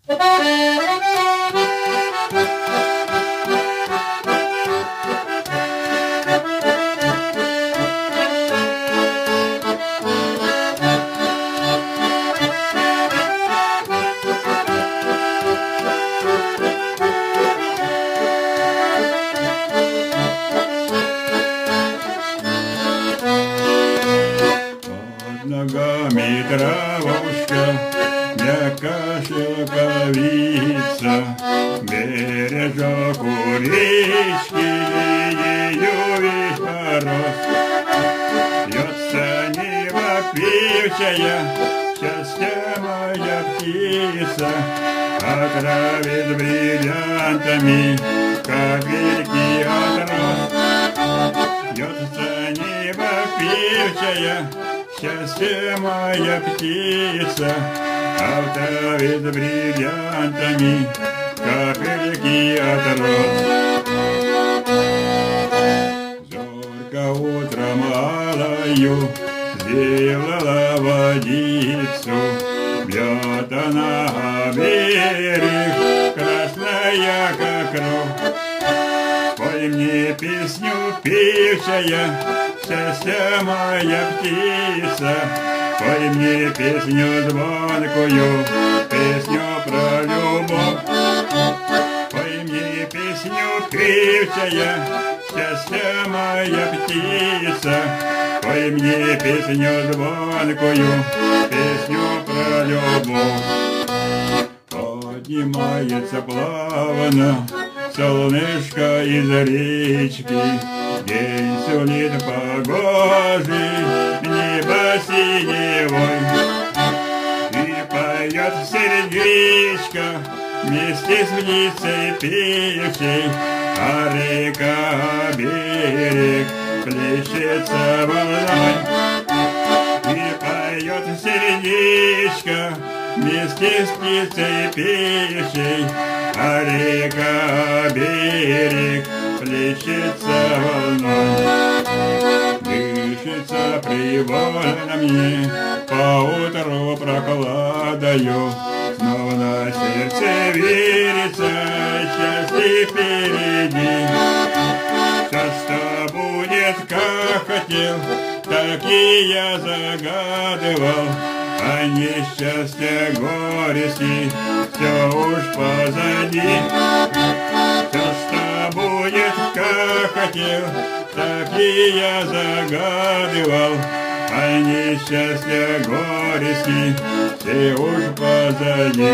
Ногами травушка, мягко шелковица, бережок у речки, ее весь порос. Льется Нева певчая, счастье моя птица, отравит бриллиантами капельки от роз. Льется Нева певчая, счастье моя птица, отравит бриллиантами капельки от роз. Зорька утром алою сделала водицу, бьет она о берег, красная как кровь. Пой мне песню певчая, счастье моя птица, пой мне песню звонкую, песню про любовь. Пой мне песню певчая, счастье моя птица, пой мне песню звонкую, песню про любовь. Поднимается плавно солнышко из речки, день сулит погожий, небо синевой. И поет сердечко вместе с птицей певчей, а река берег плещется волной. И поет сердечко вместе с птицей певчей, а река берег плещется волной. Дышится привольно мне поутру прохладою, снова на сердце верится счастье впереди. Все, что будет, как хотел, так и я загадывал, а несчастье горести все уж позади. Все, что будет, как хотел, так и я загадывал, а несчастье горести все уж позади.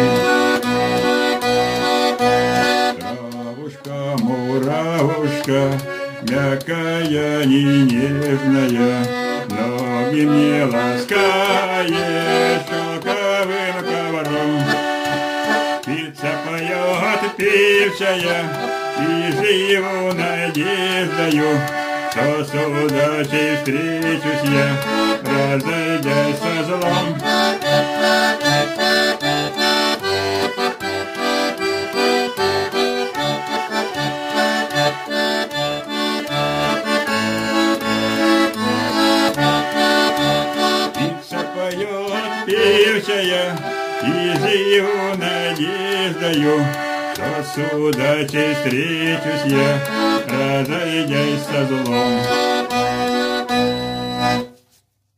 Травушка, муравушка, мягкая и нежная, ноги мне ласкаешь шелковым ковром. Птица поет певчая, и живу надеждою, что с удачей встречусь я, разойдясь со злом. Певчая, и живу надеждою, что с удачей встречусь я, разойдясь со злом.